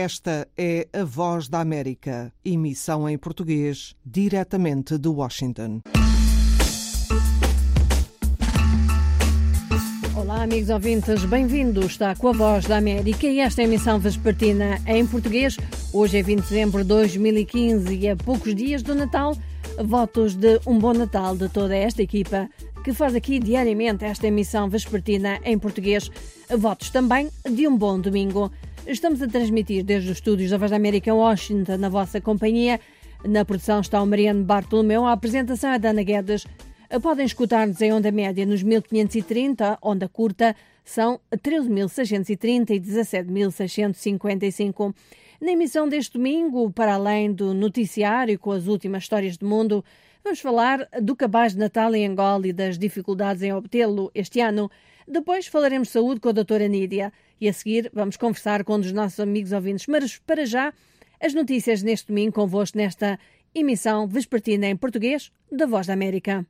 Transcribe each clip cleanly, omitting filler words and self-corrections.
Esta é a Voz da América, emissão em português, diretamente de Washington. Olá, amigos ouvintes, bem-vindos. Está com a Voz da América e esta é a emissão vespertina em português. Hoje é 20 de dezembro de 2015 e a poucos dias do Natal. Votos de um bom Natal de toda esta equipa que faz aqui diariamente esta emissão vespertina em português. Votos também de um bom domingo. Estamos a transmitir desde os estúdios da Voz da América em Washington, na vossa companhia. Na produção está o Mariano Bartolomeu, a apresentação é da Ana Guedes. Podem escutar-nos em onda média nos 1530, onda curta são 13.630 e 17.655. Na emissão deste domingo, para além do noticiário com as últimas histórias do mundo, vamos falar do cabaz de Natal em Angola e das dificuldades em obtê-lo este ano. Depois falaremos de saúde com a doutora Nídia e a seguir vamos conversar com um dos nossos amigos ouvintes. Mas para já, as notícias neste domingo convosco nesta emissão vespertina em português da Voz da América.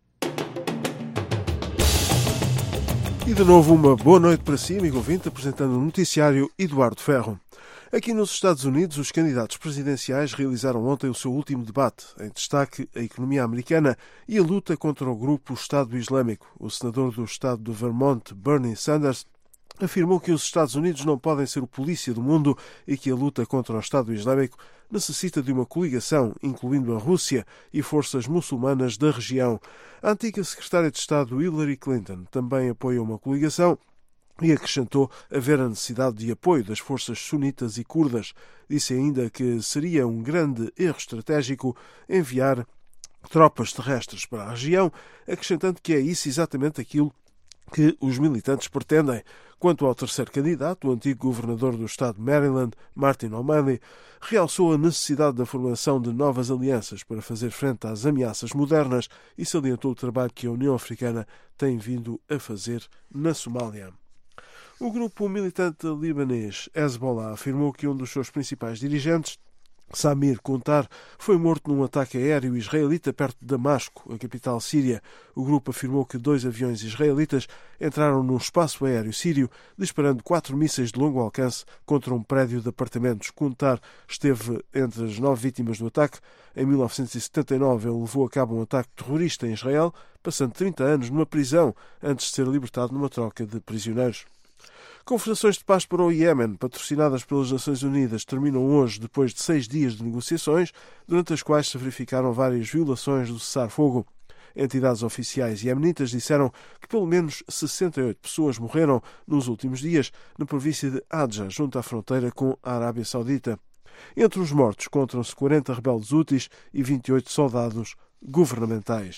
E de novo uma boa noite para si, amigo ouvinte, apresentando o noticiário Eduardo Ferro. Aqui nos Estados Unidos, os candidatos presidenciais realizaram ontem o seu último debate, em destaque a economia americana e a luta contra o grupo Estado Islâmico. O senador do estado de Vermont, Bernie Sanders, afirmou que os Estados Unidos não podem ser o polícia do mundo e que a luta contra o Estado Islâmico necessita de uma coligação, incluindo a Rússia e forças muçulmanas da região. A antiga secretária de Estado Hillary Clinton também apoia uma coligação e acrescentou haver a necessidade de apoio das forças sunitas e curdas. Disse ainda que seria um grande erro estratégico enviar tropas terrestres para a região, acrescentando que é isso exatamente aquilo que os militantes pretendem. Quanto ao terceiro candidato, o antigo governador do estado de Maryland, Martin O'Malley, realçou a necessidade da formação de novas alianças para fazer frente às ameaças modernas e salientou o trabalho que a União Africana tem vindo a fazer na Somália. O grupo militante libanês Hezbollah afirmou que um dos seus principais dirigentes, Samir Kuntar, foi morto num ataque aéreo israelita perto de Damasco, a capital síria. O grupo afirmou que 2 aviões israelitas entraram num espaço aéreo sírio, disparando 4 mísseis de longo alcance contra um prédio de apartamentos. Kuntar esteve entre as 9 vítimas do ataque. Em 1979, ele levou a cabo um ataque terrorista em Israel, passando 30 anos numa prisão antes de ser libertado numa troca de prisioneiros. Conversações de paz para o Iémen, patrocinadas pelas Nações Unidas, terminam hoje depois de 6 dias de negociações, durante as quais se verificaram várias violações do cessar-fogo. Entidades oficiais iemenitas disseram que pelo menos 68 pessoas morreram nos últimos dias na província de Adja, junto à fronteira com a Arábia Saudita. Entre os mortos contam-se 40 rebeldes úteis e 28 soldados governamentais.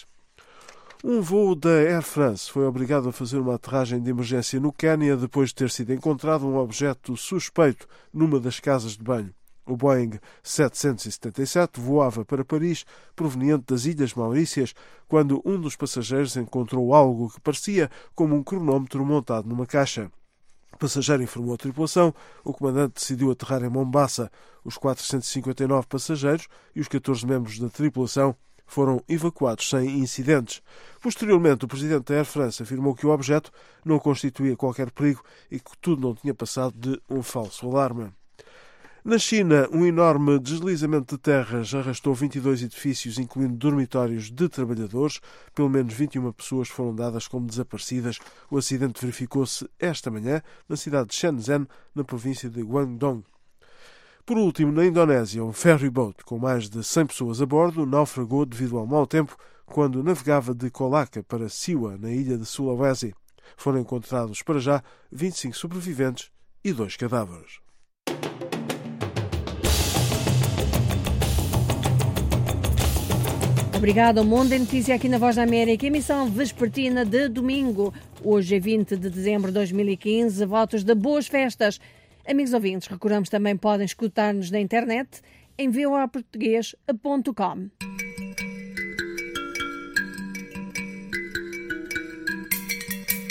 Um voo da Air France foi obrigado a fazer uma aterragem de emergência no Quênia depois de ter sido encontrado um objeto suspeito numa das casas de banho. O Boeing 777 voava para Paris, proveniente das Ilhas Maurícias, quando um dos passageiros encontrou algo que parecia como um cronómetro montado numa caixa. O passageiro informou a tripulação. O comandante decidiu aterrar em Mombasa. Os 459 passageiros e os 14 membros da tripulação foram evacuados sem incidentes. Posteriormente, o presidente da Air France afirmou que o objeto não constituía qualquer perigo e que tudo não tinha passado de um falso alarme. Na China, um enorme deslizamento de terras arrastou 22 edifícios, incluindo dormitórios de trabalhadores. Pelo menos 21 pessoas foram dadas como desaparecidas. O acidente verificou-se esta manhã na cidade de Shenzhen, na província de Guangdong. Por último, na Indonésia, um ferry boat com mais de 100 pessoas a bordo naufragou devido ao mau tempo quando navegava de Kolaka para Siwa, na ilha de Sulawesi. Foram encontrados para já 25 sobreviventes e 2 cadáveres. Obrigada ao Mundo em Notícia aqui na Voz da América, emissão vespertina de domingo. Hoje é 20 de dezembro de 2015, votos de boas festas. Amigos ouvintes, recordamos também podem escutar-nos na internet em voaportugues.com.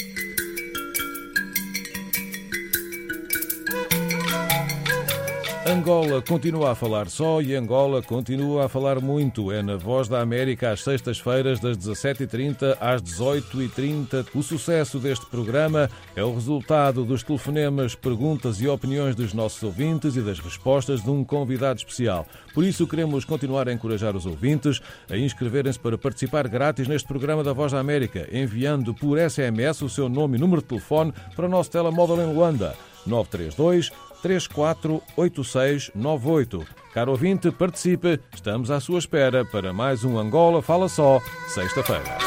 A Angola continua a falar só e Angola continua a falar muito. É na Voz da América às sextas-feiras das 17h30 às 18h30. O sucesso deste programa é o resultado dos telefonemas, perguntas e opiniões dos nossos ouvintes e das respostas de um convidado especial. Por isso queremos continuar a encorajar os ouvintes a inscreverem-se para participar grátis neste programa da Voz da América, enviando por SMS o seu nome e número de telefone para o nosso telemóvel em Luanda, 932 348698. Caro ouvinte, participe. Estamos à sua espera para mais um Angola Fala Só, sexta-feira.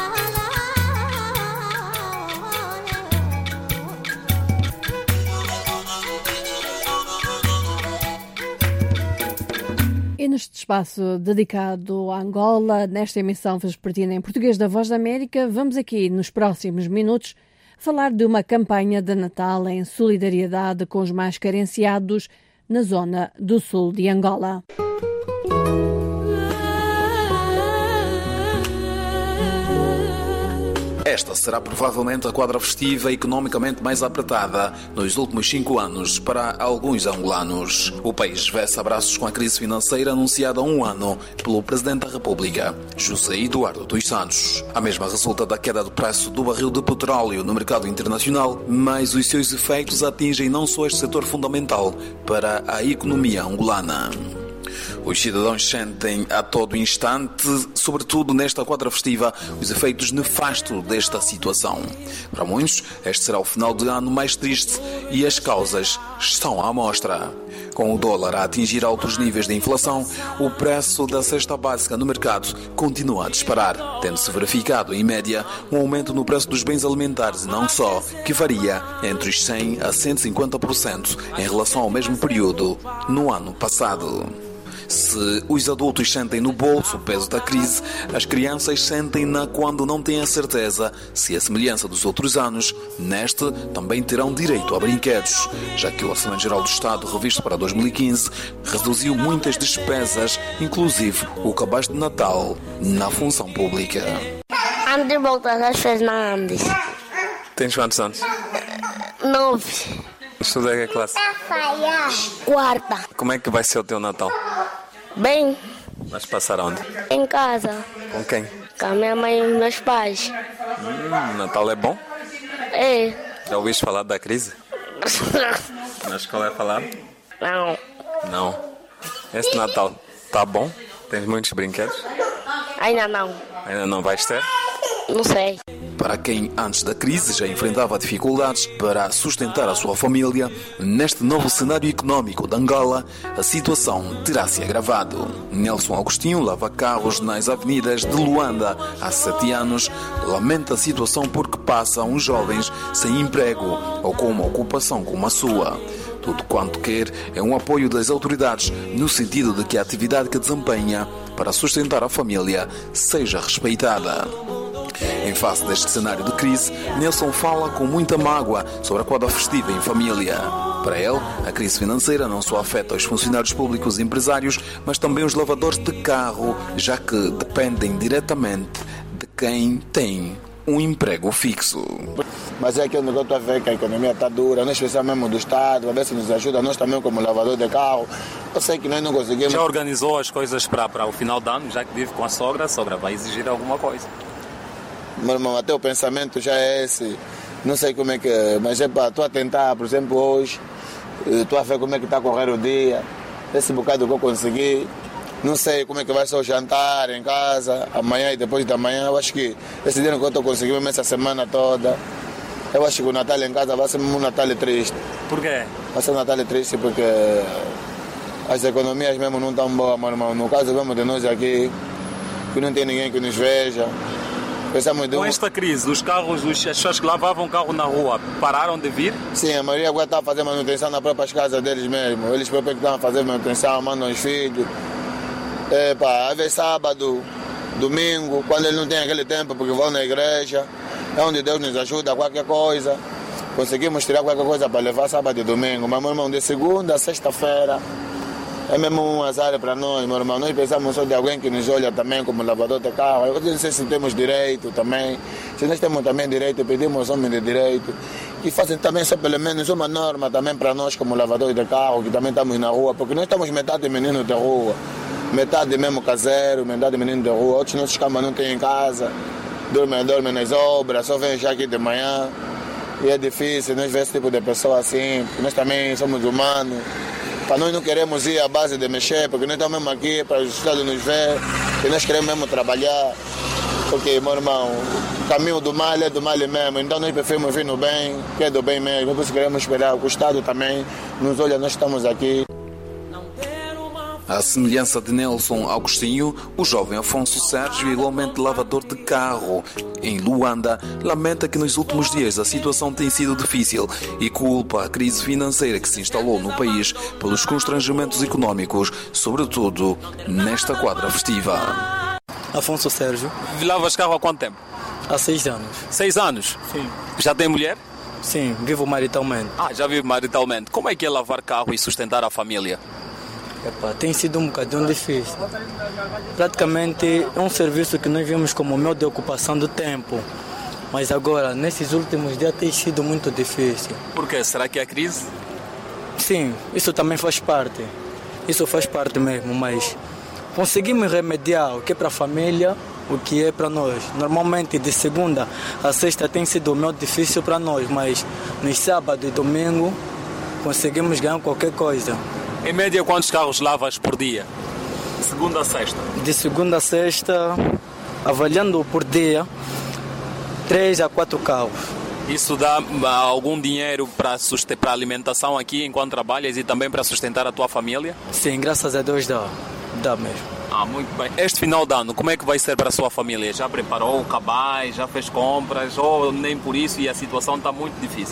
E neste espaço dedicado a Angola, nesta emissão vespertina em português da Voz da América, vamos aqui nos próximos minutos falar de uma campanha de Natal em solidariedade com os mais carenciados na zona do sul de Angola. Esta será provavelmente a quadra festiva economicamente mais apertada nos últimos 5 anos para alguns angolanos. O país vê-se a braços com a crise financeira anunciada há um ano pelo Presidente da República, José Eduardo dos Santos. A mesma resulta da queda do preço do barril de petróleo no mercado internacional, mas os seus efeitos atingem não só este setor fundamental para a economia angolana. Os cidadãos sentem a todo instante, sobretudo nesta quadra festiva, os efeitos nefastos desta situação. Para muitos, este será o final de ano mais triste e as causas estão à mostra. Com o dólar a atingir altos níveis de inflação, o preço da cesta básica no mercado continua a disparar, tendo-se verificado, em média, um aumento no preço dos bens alimentares e não só, que varia entre os 100% a 150% em relação ao mesmo período no ano passado. Se os adultos sentem no bolso o peso da crise, as crianças sentem-na quando não têm a certeza se, a semelhança dos outros anos, neste também terão direito a brinquedos, já que o Orçamento Geral do Estado, revisto para 2015, reduziu muitas despesas, inclusive o cabaz de Natal, na função pública. Ando de volta às vezes na Andes. Tens quantos anos? 9. Estuda em que classe? 4. Como é que vai ser o teu Natal? Bem, Vais passar onde? em casa, Com quem? com a minha mãe e os meus pais. Natal é bom? É. Já ouviste falar da crise? Na escola é falado? Não. Não. Esse Natal tá bom? Tens muitos brinquedos? Ainda não. Ainda não vais ter? Não sei. Para quem antes da crise já enfrentava dificuldades para sustentar a sua família, neste novo cenário económico de Angola, a situação terá se agravado. Nelson Agostinho lava carros nas avenidas de Luanda há 7 anos, lamenta a situação porque passam os jovens sem emprego ou com uma ocupação como a sua. Tudo quanto quer é um apoio das autoridades no sentido de que a atividade que desempenha para sustentar a família seja respeitada. Em face deste cenário de crise, Nelson fala com muita mágoa sobre a quadra festiva em família. Para ele, a crise financeira não só afeta os funcionários públicos e empresários, mas também os lavadores de carro, já que dependem diretamente de quem tem um emprego fixo. Mas é aquilo que eu estou a ver que a economia está dura, nós precisamos mesmo do Estado, a ver se nos ajuda, nós também como lavador de carro. Eu sei que nós não conseguimos. Já organizou as coisas para o final do ano, já que vive com a sogra vai exigir alguma coisa. Meu irmão, até o pensamento já é esse. Não sei como é que é, mas estou a tentar, por exemplo, hoje, estou a ver como é que está a correr o dia, esse bocado que eu consegui. Não sei como é que vai ser o jantar em casa, amanhã e depois da manhã. Eu acho que esse dinheiro que eu estou conseguindo essa semana toda, eu acho que o Natal em casa vai ser um Natal triste. Por quê? Vai ser um Natal triste porque as economias mesmo não estão boas, meu irmão. No caso mesmo de nós aqui, que não tem ninguém que nos veja. Com esta crise, os carros, as pessoas que lavavam o carro na rua pararam de vir? Sim, a maioria agora está a fazer manutenção nas próprias casas deles mesmo. Eles próprios que estão a fazer manutenção, mandam os filhos. Às vezes sábado, domingo, quando eles não têm aquele tempo porque vão na igreja, é onde Deus nos ajuda, qualquer coisa. Conseguimos tirar qualquer coisa para levar sábado e domingo. Mas, meu irmão, de segunda a sexta-feira, É mesmo um azar para nós, meu irmão. Nós pensamos só de alguém que nos olha também como lavador de carro. Eu não sei se temos direito também. Se nós temos também direito, pedimos homens de direito. Que façam também só pelo menos uma norma também para nós como lavadores de carro, que também estamos na rua. Porque nós estamos metade meninos de rua. Metade mesmo caseiro, metade menino de rua. Outros nossos camas não têm em casa. Dormem nas obras, só vêm já aqui de manhã. E é difícil nós ver esse tipo de pessoa assim. Porque nós também somos humanos. Para nós não queremos ir à base de mexer, porque nós estamos mesmo aqui para os Estados nos ver, e nós queremos mesmo trabalhar, porque, meu irmão, o caminho do mal é do mal mesmo, então nós preferimos vir no bem, que é do bem mesmo, por isso queremos esperar, o Estado também nos olha, nós estamos aqui. À semelhança de Nelson Agostinho, o jovem Afonso Sérgio, igualmente lavador de carro em Luanda, lamenta que nos últimos dias a situação tem sido difícil e culpa a crise financeira que se instalou no país pelos constrangimentos económicos, sobretudo nesta quadra festiva. Afonso Sérgio. Lavas carro há quanto tempo? Há 6 anos. 6 anos? Sim. Já tem mulher? Sim, vivo maritalmente. Já vive maritalmente. Como é que é lavar carro e sustentar a família? Tem sido um bocadinho difícil. Praticamente é um serviço que nós vimos como meio de ocupação do tempo. Mas agora, nesses últimos dias, tem sido muito difícil. Por quê? Será que é a crise? Sim, isso também faz parte. Isso faz parte mesmo, mas conseguimos remediar o que é para a família, o que é para nós. Normalmente, de segunda a sexta tem sido meio difícil para nós, mas nos sábado e domingo conseguimos ganhar qualquer coisa. Em média, quantos carros lavas por dia? De segunda a sexta? De segunda a sexta, avaliando por dia, 3 a 4 carros. Isso dá algum dinheiro para a alimentação aqui enquanto trabalhas e também para sustentar a tua família? Sim, graças a Deus dá mesmo. Muito bem. Este final de ano, como é que vai ser para a sua família? Já preparou o cabaz, já fez compras ou nem por isso e a situação está muito difícil?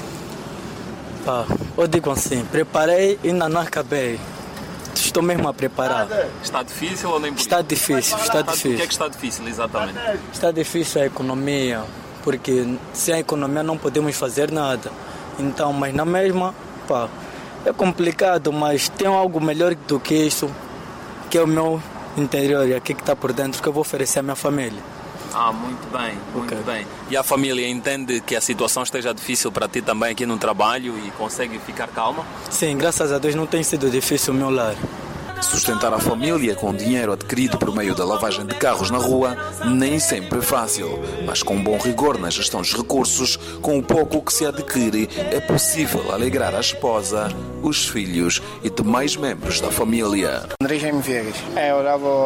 Eu digo assim, preparei e ainda não acabei. Estou mesmo a preparar. Está difícil ou nem por Está difícil, está difícil. O que é que está difícil exatamente? Está difícil a economia, porque sem a economia não podemos fazer nada. Então, mas na mesma, é complicado, mas tem algo melhor do que isso, que é o meu interior e aqui que está por dentro, que eu vou oferecer à minha família. Muito bem, muito bem. E a família entende que a situação esteja difícil para ti também aqui no trabalho e consegue ficar calma? Sim, graças a Deus não tem sido difícil o meu lar. Sustentar a família com dinheiro adquirido por meio da lavagem de carros na rua nem sempre é fácil, mas com bom rigor na gestão dos recursos, com o pouco que se adquire, é possível alegrar a esposa, os filhos e demais membros da família. André Jaime Viegas. Eu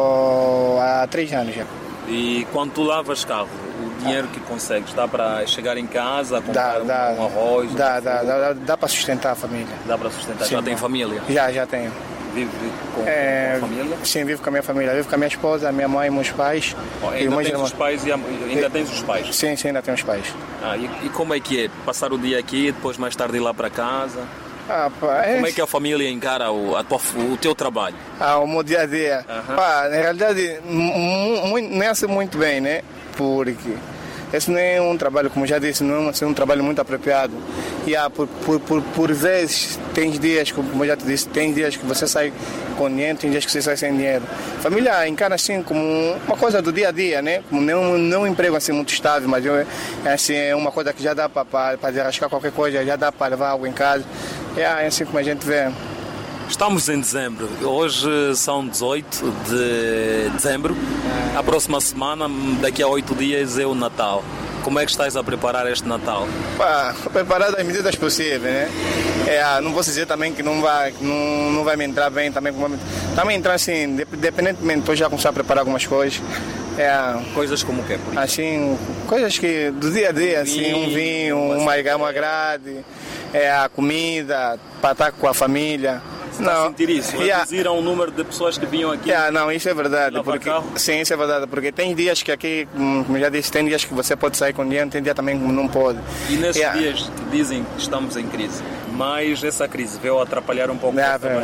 lavo há 3 anos já. E quando tu lavas carro, o dinheiro que consegues, dá para chegar em casa, comprar um arroz? Dá para sustentar a família. Dá para sustentar? Sim, já tem família? Já tenho. Vive com a família? Sim, vivo com a minha família. Vivo com a minha esposa, a minha mãe, meus pais. Ainda tens os pais e ainda tens os pais? Sim, ainda tenho os pais. E como é que é? Passar o dia aqui e depois mais tarde ir lá para casa? Como é que a família encara o teu trabalho? O meu dia a dia? Na realidade, não é assim muito bem, né? Porque esse não é um trabalho, como já disse, não é um trabalho muito apropriado. E por vezes, tem dias, como eu já te disse, tem dias que você sai com dinheiro, tem dias que você sai sem dinheiro. A família encara assim como uma coisa do dia a dia, né? Como não um emprego assim muito estável, mas assim, é uma coisa que já dá para desarrascar qualquer coisa, já dá para levar algo em casa. É assim como a gente vê. Estamos em dezembro, hoje são 18 de dezembro, a próxima semana, daqui a 8 dias é o Natal. Como é que estás a preparar este Natal? Preparado às medidas possíveis, né? Não posso dizer também que não vai me entrar bem, também entrar assim, independentemente, estou já começar a preparar algumas coisas. Coisas como o quê? Assim, coisas que do dia a dia, assim, um vinho, uma grade, a comida, para estar com a família. Não sentir isso? Reduziram o número de pessoas que vinham aqui? Não, isso é verdade. Sim, isso é verdade. Porque tem dias que aqui, como já disse, tem dias que você pode sair com dinheiro, tem dias também que não pode. E nesses dias que dizem que estamos em crise, mas essa crise veio atrapalhar um pouco também?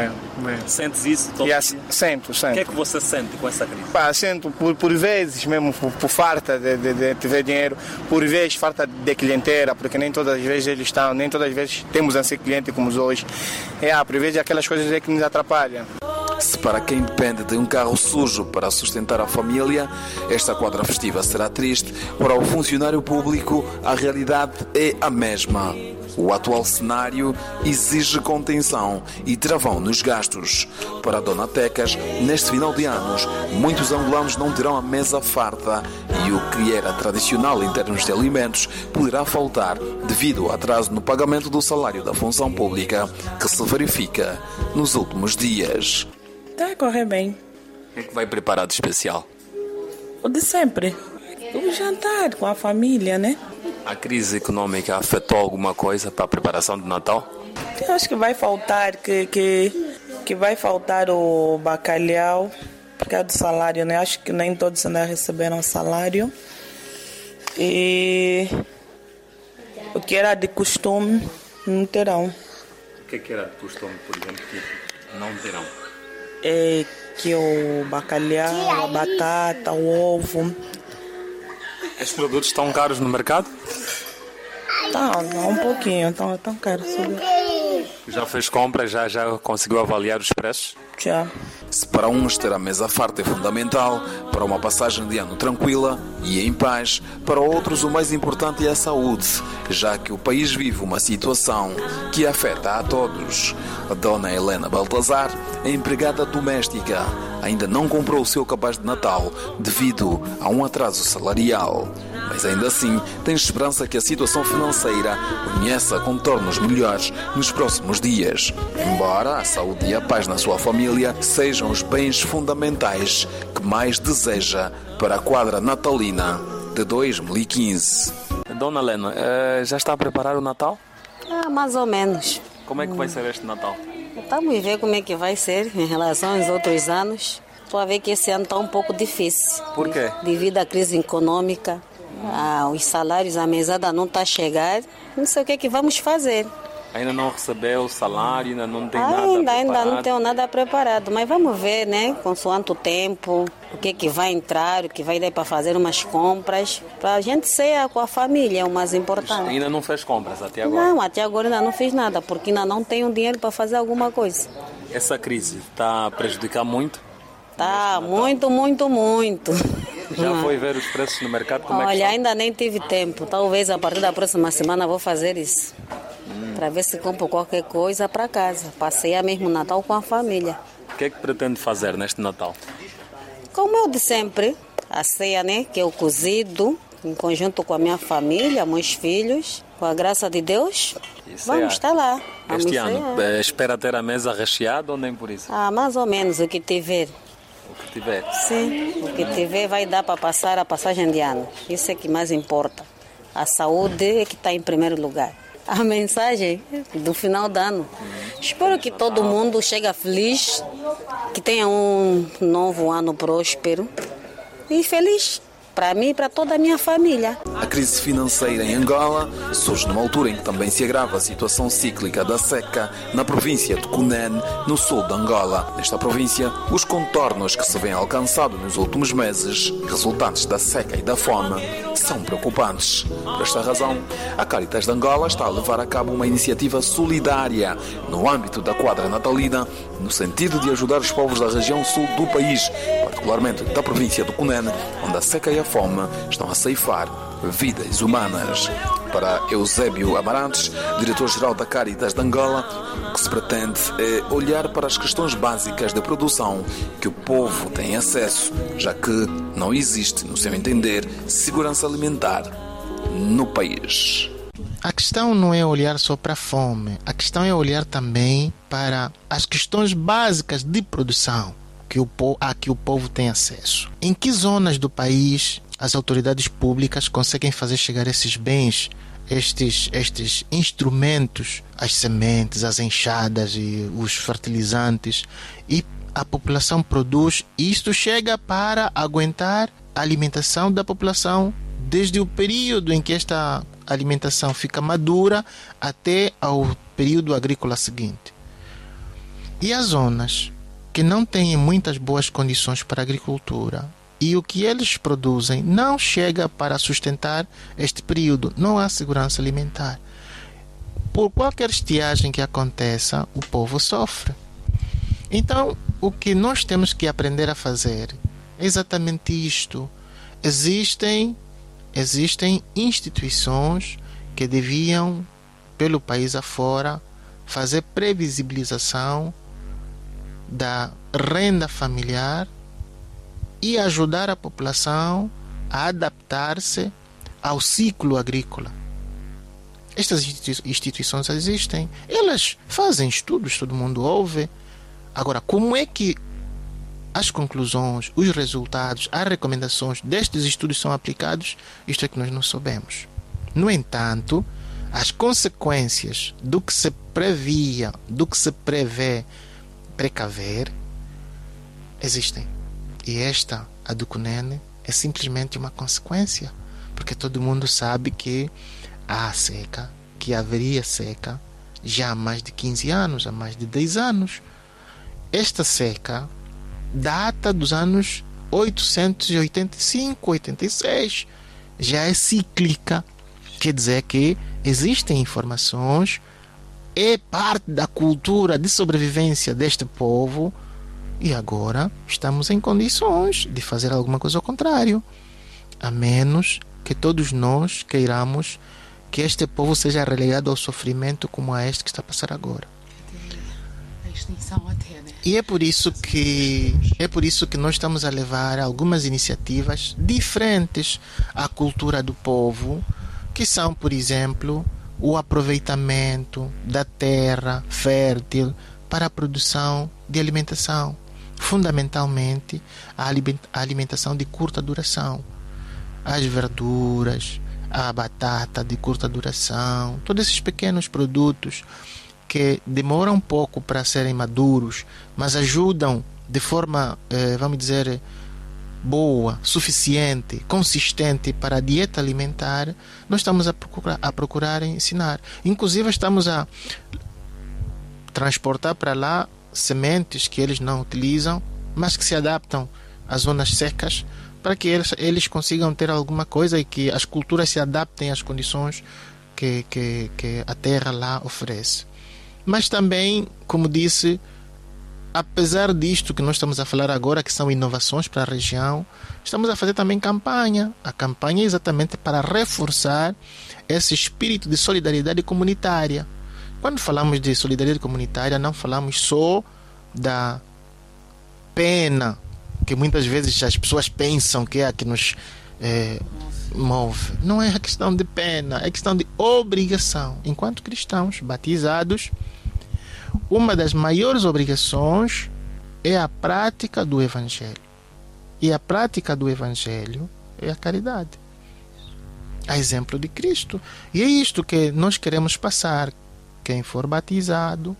Sentes isso? Sinto. O que é que você sente com essa crise? Sinto por vezes mesmo, por falta de ter dinheiro, por vezes falta de clientela, porque nem todas as vezes nem todas as vezes temos assim cliente como hoje. Por vezes aquelas coisas que nos atrapalham. Se para quem depende de um carro sujo para sustentar a família, esta quadra festiva será triste, para o funcionário público a realidade é a mesma. O atual cenário exige contenção e travão nos gastos. Para a Dona Tecas, neste final de anos, muitos angolanos não terão a mesa farta e o que era tradicional em termos de alimentos poderá faltar devido ao atraso no pagamento do salário da função pública que se verifica nos últimos dias. Está a correr bem. O que é que vai preparar de especial? O de sempre. O jantar com a família, né? A crise econômica afetou alguma coisa para a preparação do Natal? Eu acho que vai faltar que vai faltar o bacalhau por causa do salário, né? Acho que nem todos ainda receberam salário. E o que era de costume não terão. O que era de costume, por exemplo, que não terão? É que o bacalhau, a batata, o ovo. Estes produtos estão caros no mercado? Tá, um pouquinho, estão caros. Já fez compras, já conseguiu avaliar os preços? Já. Se para uns ter a mesa farta é fundamental, para uma passagem de ano tranquila e em paz, para outros o mais importante é a saúde, já que o país vive uma situação que afeta a todos. A Dona Helena Baltazar, a empregada doméstica, ainda não comprou o seu cabaz de Natal devido a um atraso salarial. Mas ainda assim, tem esperança que a situação financeira conheça contornos melhores nos próximos dias. Embora a saúde e a paz na sua família sejam os bens fundamentais que mais deseja para a quadra natalina de 2015. Dona Helena, já está a preparar o Natal? Mais ou menos. Como é que vai ser este Natal? Estamos a ver como é que vai ser em relação aos outros anos. Estou a ver que esse ano está um pouco difícil. Por quê? Devido à crise econômica. Os salários, a mesada não está a chegar, não sei o que é que vamos fazer. Ainda não recebeu o salário, ainda não tem nada preparado? Ainda não tenho nada preparado, mas vamos ver, né, consoante o tempo, o que é que vai entrar, o que vai dar para fazer umas compras, para a gente ser com a família, é o mais importante. Ainda não fez compras até agora? Não, até agora ainda não fiz nada, porque ainda não tenho dinheiro para fazer alguma coisa. Essa crise está a prejudicar muito? Tá, muito. Já foi ver os preços no mercado? Como Olha, é que ainda nem tive tempo. Talvez a partir da próxima semana vou fazer isso. Para ver se compro qualquer coisa para casa. Passei mesmo o Natal com a família. O que é que pretende fazer neste Natal? Como eu de sempre, a ceia, né? Que é o cozido, em conjunto com a minha família, meus filhos. Com a graça de Deus, vamos estar lá. Este ano, espera ter a mesa recheada ou nem por isso? Mais ou menos, o que tiver. O que tiver? Sim, o que tiver vai dar para passar a passagem de ano. Isso é que mais importa. A saúde é que está em primeiro lugar. A mensagem do final do ano. Espero que todo mundo chegue feliz, que tenha um novo ano próspero e feliz. Para mim e para toda a minha família. A crise financeira em Angola surge numa altura em que também se agrava a situação cíclica da seca na província de Cunene, no sul de Angola. Nesta província, os contornos que se vêm alcançados nos últimos meses, resultantes da seca e da fome, são preocupantes. Por esta razão, a Caritas de Angola está a levar a cabo uma iniciativa solidária no âmbito da quadra natalina, no sentido de ajudar os povos da região sul do país, particularmente da província de Cunene, onde a seca e a fome estão a ceifar vidas humanas. Para Eusébio Amarantes, diretor-geral da Caritas de Angola, o que se pretende é olhar para as questões básicas de produção que o povo tem acesso, já que não existe, no seu entender, segurança alimentar no país. A questão não é olhar só para a fome, a questão é olhar também para as questões básicas de produção a que o povo tem acesso. Em que zonas do país as autoridades públicas conseguem fazer chegar esses bens, estes instrumentos, as sementes, as enxadas e os fertilizantes, e a população produz, e isto chega para aguentar a alimentação da população desde o período em que esta alimentação fica madura até ao período agrícola seguinte. E as zonas que não têm muitas boas condições para a agricultura e o que eles produzem não chega para sustentar este período, não há segurança alimentar. Por qualquer estiagem que aconteça, o povo sofre. Então, o que nós temos que aprender a fazer é exatamente isto. Existem instituições que deviam, pelo país afora, fazer previsibilização da renda familiar e ajudar a população a adaptar-se ao ciclo agrícola. Estas instituições existem, elas fazem estudos, todo mundo ouve. Agora, como é que as conclusões, os resultados, as recomendações destes estudos são aplicados? Isto é que nós não sabemos. No entanto, as consequências do que se previa, do que se prevê precaver, existem. E esta, a do Cunene, é simplesmente uma consequência, porque todo mundo sabe que há seca, que haveria seca já há mais de 15 anos, há mais de 10 anos. Esta seca data dos anos 885, 86, já é cíclica, quer dizer que existem informações, é parte da cultura de sobrevivência deste povo, e agora estamos em condições de fazer alguma coisa ao contrário, a menos que todos nós queiramos que este povo seja relegado ao sofrimento como a este que está a passar agora. E é por isso que nós estamos a levar algumas iniciativas diferentes à cultura do povo, que são, por exemplo, o aproveitamento da terra fértil para a produção de alimentação, fundamentalmente a alimentação de curta duração, as verduras, a batata de curta duração, todos esses pequenos produtos que demoram um pouco para serem maduros, mas ajudam de forma, vamos dizer, boa, suficiente, consistente para a dieta alimentar, nós estamos a procurar ensinar. Inclusive estamos a transportar para lá sementes que eles não utilizam, mas que se adaptam às zonas secas, para que eles consigam ter alguma coisa e que as culturas se adaptem às condições que a terra lá oferece. Mas também, como disse, apesar disto que nós estamos a falar agora, que são inovações para a região, estamos a fazer também campanha. A campanha é exatamente para reforçar esse espírito de solidariedade comunitária. Quando falamos de solidariedade comunitária, não falamos só da pena, que muitas vezes as pessoas pensam que é a que nos move. Não é a questão de pena, é a questão de obrigação. Enquanto cristãos batizados, uma das maiores obrigações é a prática do Evangelho. E a prática do Evangelho é a caridade, a exemplo de Cristo. E é isto que nós queremos passar. Quem for batizado,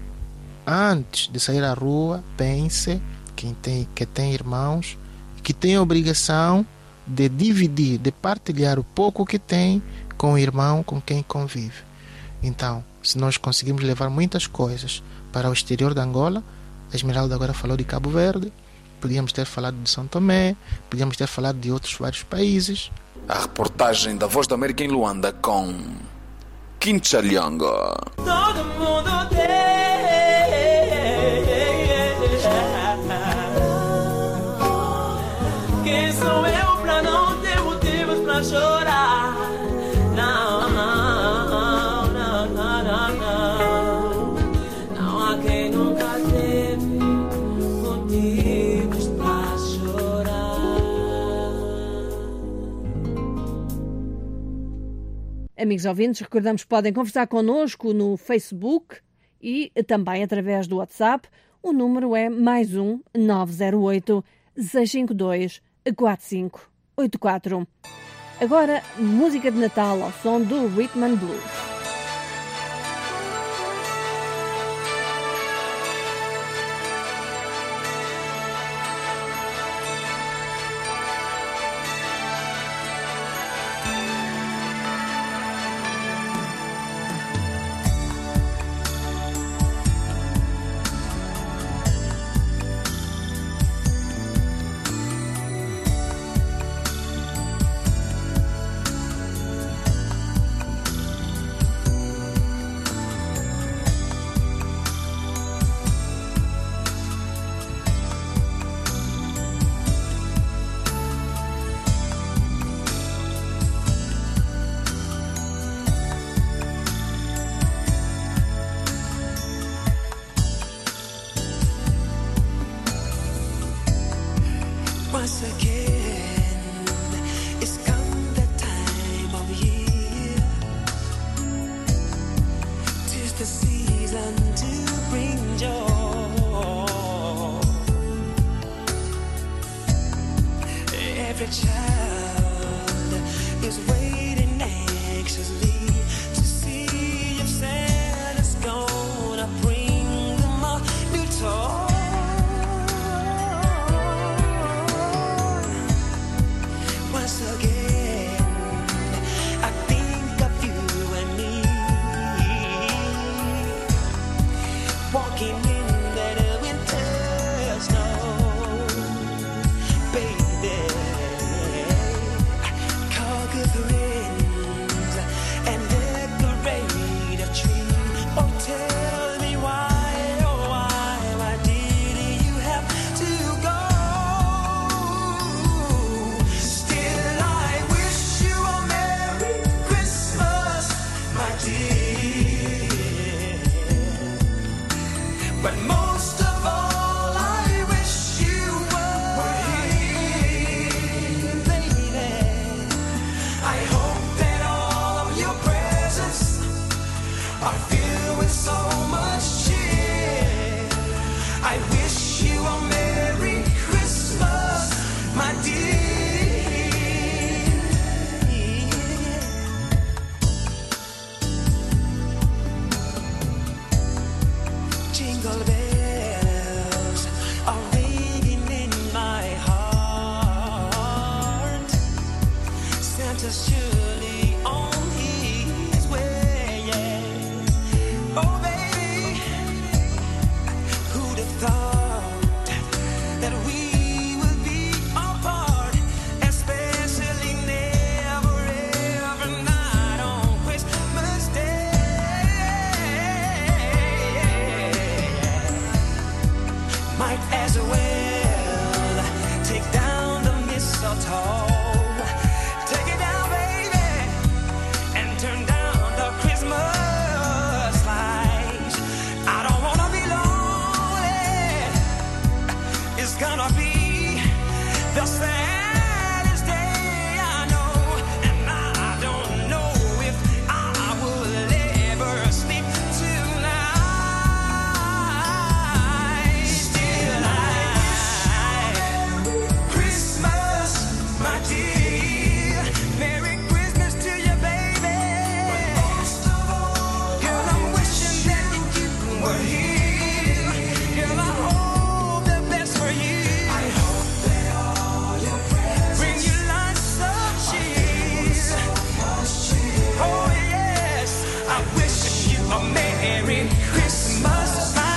antes de sair à rua, pense que tem irmãos, que tem a obrigação de dividir, de partilhar o pouco que tem com o irmão com quem convive. Então, se nós conseguimos levar muitas coisas para o exterior da Angola, a Esmeralda agora falou de Cabo Verde, podíamos ter falado de São Tomé, podíamos ter falado de outros vários países. A reportagem da Voz da América em Luanda com Quinchaliongo. Todo mundo tem. Quem sou eu pra não ter motivos pra chorar? Não, não, não, não, não, não. Não há quem nunca teve motivos pra chorar. Amigos ouvintes, recordamos que podem conversar connosco no Facebook e também através do WhatsApp. O número é +1 908 652 4584. Agora, música de Natal ao som do Rhythm and Blues. is waiting anxiously to see if Santa's gonna bring them a new toy. Once again, I think of you and me walking in that winter snow, baby. Conquer the winds and decorate a tree. Oh, tell me why, oh why did you have to go? Still, I wish you a Merry Christmas, my dear. But most of all, I wish you were here, baby. I hope that all of your presents are filled with so much cheer. I wish you a Merry Christmas, my dear. Jingle bells are ringing in my heart. Santa's surely on his way. Oh, baby, who'd have thought that we would be apart, especially never ever night on Christmas Day. Might as well take down the mistletoe. Take it down, baby, and turn down the Christmas lights. I don't wanna be lonely. It's gonna be the saddest day I know, and I don't know if I will ever sleep tonight. Still, Christmas, my dear. Merry Christmas to you, baby. Girl, I'm wishing that you were here. Girl, I hope the best for you. I hope that all your presents bring you lots of cheer. Oh yes, I wish you a Merry Christmas, my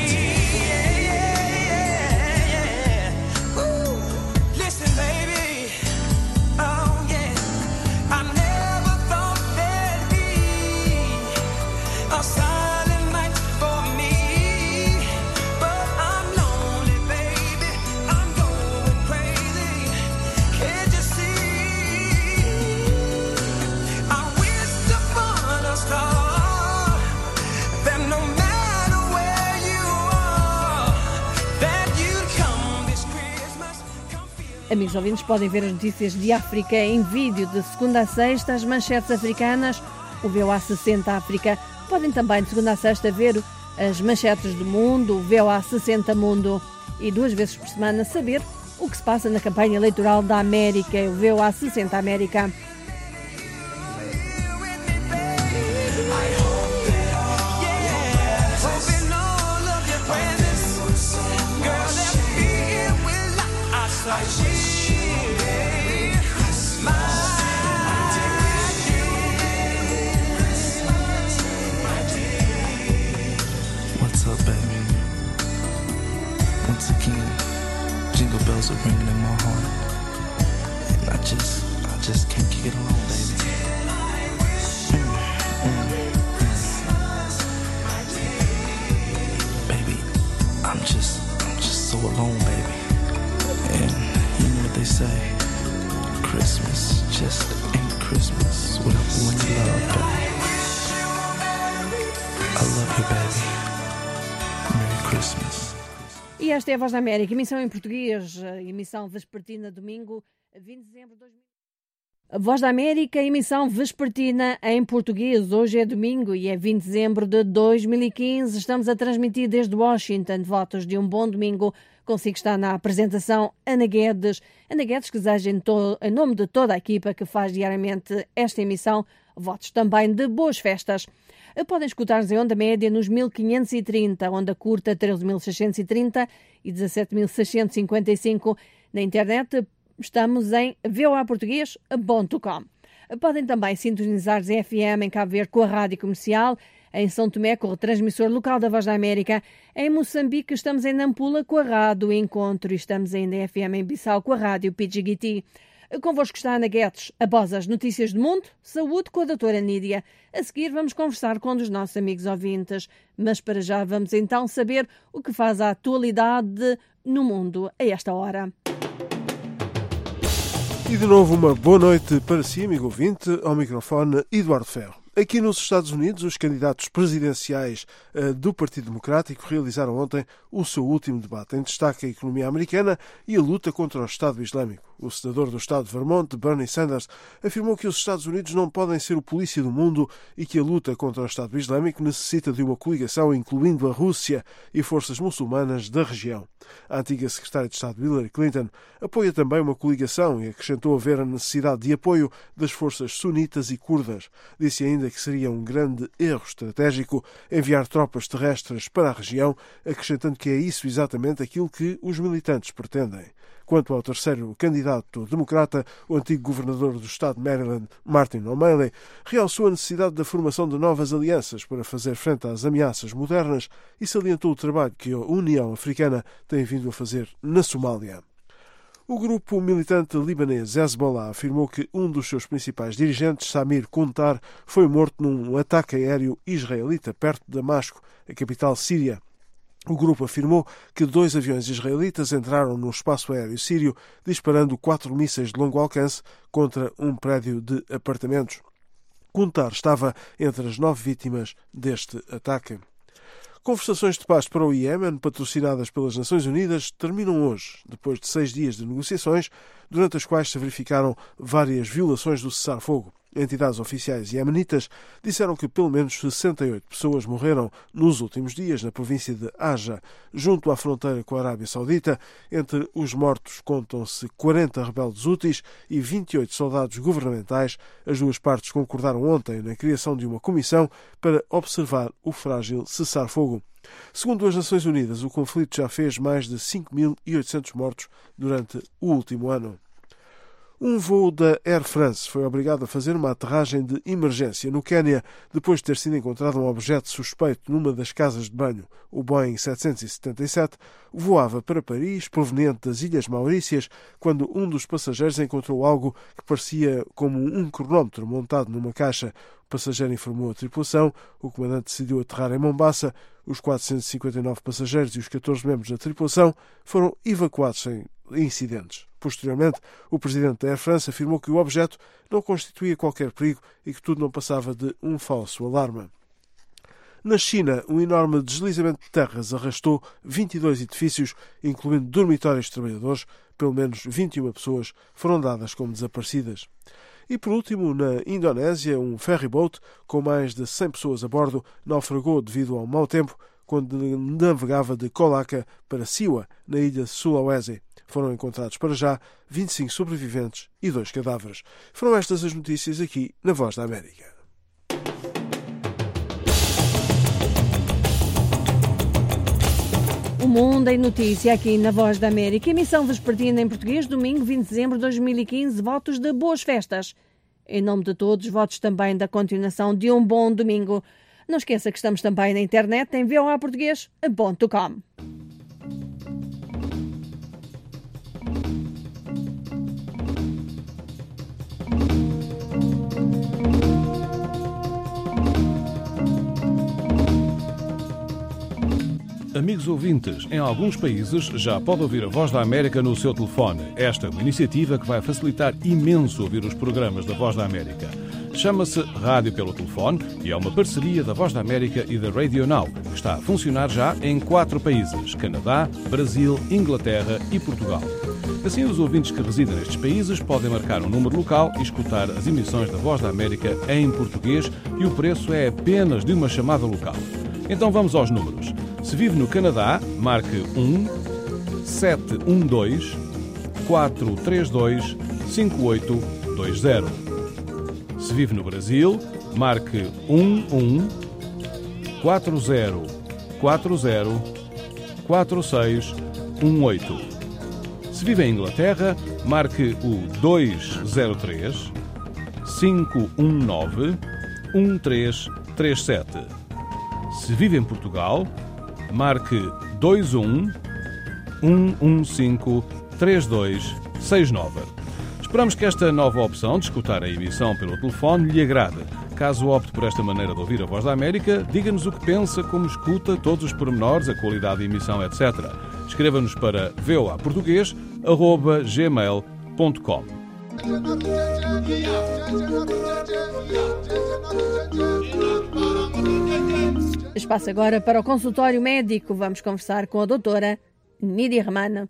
dear. Ooh, listen, baby. Oh yeah, I never thought there'd be a silent night for me, but I'm lonely, baby. I'm going crazy. Can't you see? I wish upon a star that no matter where you are, that you'd come this Christmas. Amigos ouvintes, podem ver as notícias de África em vídeo de segunda a sexta, as manchetes africanas, o VOA 60 África. Podem também de segunda a sexta ver as manchetes do mundo, o VOA 60 Mundo, e 2 vezes por semana saber o que se passa na campanha eleitoral da América, o VOA 60 América. Hoping all of your presents, girl, they'll be here with lots of cheer. My dear. What's up, baby? Once again, jingle bells are ringing in my heart, and I just can't get it alone, baby. Baby, I'm just so alone, baby. And you know what they say, Christmas just ain't Christmas without the one you love, baby. I love you, baby. Merry Christmas. E esta é a Voz da América, emissão em português, emissão vespertina, domingo, 20 de dezembro de 2020. A Voz da América, emissão vespertina em português. Hoje é domingo e é 20 de dezembro de 2015. Estamos a transmitir desde Washington. Votos de um bom domingo. Consigo estar na apresentação Ana Guedes. Ana Guedes, que deseja em nome de toda a equipa que faz diariamente esta emissão, votos também de boas festas. Podem escutar-nos em onda média nos 1530, onda curta 13.630 e 17.655. Na internet estamos em voaportugues.com. Podem também sintonizar-nos em FM em Cabo Verde com a Rádio Comercial, em São Tomé com o transmissor local da Voz da América, em Moçambique estamos em Nampula com a Rádio Encontro e estamos ainda em FM em Bissau com a Rádio PGT. Convosco está Ana Guedes, após as notícias do mundo, saúde com a doutora Nídia. A seguir vamos conversar com um dos nossos amigos ouvintes, mas para já vamos então saber o que faz a atualidade no mundo a esta hora. E de novo uma boa noite para si, amigo ouvinte, ao microfone Eduardo Ferro. Aqui nos Estados Unidos, os candidatos presidenciais do Partido Democrático realizaram ontem o seu último debate. Em destaque a economia americana e a luta contra o Estado Islâmico. O senador do estado de Vermont, Bernie Sanders, afirmou que os Estados Unidos não podem ser o polícia do mundo e que a luta contra o Estado Islâmico necessita de uma coligação incluindo a Rússia e forças muçulmanas da região. A antiga secretária de Estado Hillary Clinton apoia também uma coligação e acrescentou haver a necessidade de apoio das forças sunitas e curdas. Disse ainda que seria um grande erro estratégico enviar tropas terrestres para a região, acrescentando que é isso exatamente aquilo que os militantes pretendem. Quanto ao terceiro candidato democrata, o antigo governador do estado de Maryland, Martin O'Malley, realçou a necessidade da formação de novas alianças para fazer frente às ameaças modernas e salientou o trabalho que a União Africana tem vindo a fazer na Somália. O grupo militante libanês Hezbollah afirmou que um dos seus principais dirigentes, Samir Kuntar, foi morto num ataque aéreo israelita perto de Damasco, a capital síria. O grupo afirmou que 2 aviões israelitas entraram no espaço aéreo sírio, disparando 4 mísseis de longo alcance contra um prédio de apartamentos. Kuntar estava entre as 9 vítimas deste ataque. Conversações de paz para o Iémen, patrocinadas pelas Nações Unidas, terminam hoje, depois de 6 dias de negociações, durante as quais se verificaram várias violações do cessar-fogo. Entidades oficiais iemenitas disseram que pelo menos 68 pessoas morreram nos últimos dias na província de Aja, junto à fronteira com a Arábia Saudita. Entre os mortos contam-se 40 rebeldes hútis e 28 soldados governamentais. As duas partes concordaram ontem na criação de uma comissão para observar o frágil cessar-fogo. Segundo as Nações Unidas, o conflito já fez mais de 5.800 mortos durante o último ano. Um voo da Air France foi obrigado a fazer uma aterragem de emergência no Quénia depois de ter sido encontrado um objeto suspeito numa das casas de banho. O Boeing 777 voava para Paris, proveniente das Ilhas Maurícias, quando um dos passageiros encontrou algo que parecia como um cronómetro montado numa caixa. O passageiro informou a tripulação. O comandante decidiu aterrar em Mombasa. Os 459 passageiros e os 14 membros da tripulação foram evacuados sem incidentes. Posteriormente, o presidente da Air France afirmou que o objeto não constituía qualquer perigo e que tudo não passava de um falso alarme. Na China, um enorme deslizamento de terras arrastou 22 edifícios, incluindo dormitórios de trabalhadores. Pelo menos 21 pessoas foram dadas como desaparecidas. E, por último, na Indonésia, um ferryboat com mais de 100 pessoas a bordo naufragou devido ao mau tempo quando navegava de Kolaka para Siwa, na ilha de Sulawesi. Foram encontrados para já 25 sobreviventes e 2 cadáveres. Foram estas as notícias aqui na Voz da América. O Mundo em Notícia aqui na Voz da América. Emissão vespertina em português, domingo 20 de dezembro de 2015. Votos de boas festas. Em nome de todos, votos também da continuação de um bom domingo. Não esqueça que estamos também na internet em voaportugues.com. Amigos ouvintes, em alguns países já pode ouvir a Voz da América no seu telefone. Esta é uma iniciativa que vai facilitar imenso ouvir os programas da Voz da América. Chama-se Rádio pelo Telefone e é uma parceria da Voz da América e da Radio Now. Está a funcionar já em 4 países: Canadá, Brasil, Inglaterra e Portugal. Assim, os ouvintes que residem nestes países podem marcar um número local e escutar as emissões da Voz da América em português, e o preço é apenas de uma chamada local. Então vamos aos números. Se vive no Canadá, marque 1-712-432-5820. Se vive no Brasil, marque 11-4040-4618. Se vive em Inglaterra, marque o 203-519-1337. Se vive em Portugal, marque 21-115-3269. Esperamos que esta nova opção de escutar a emissão pelo telefone lhe agrade. Caso opte por esta maneira de ouvir a Voz da América, diga-nos o que pensa, como escuta, todos os pormenores, a qualidade de emissão, etc. Escreva-nos para voaportugues@gmail.com. Espaço agora para o consultório médico. Vamos conversar com a doutora Nídia Rahman.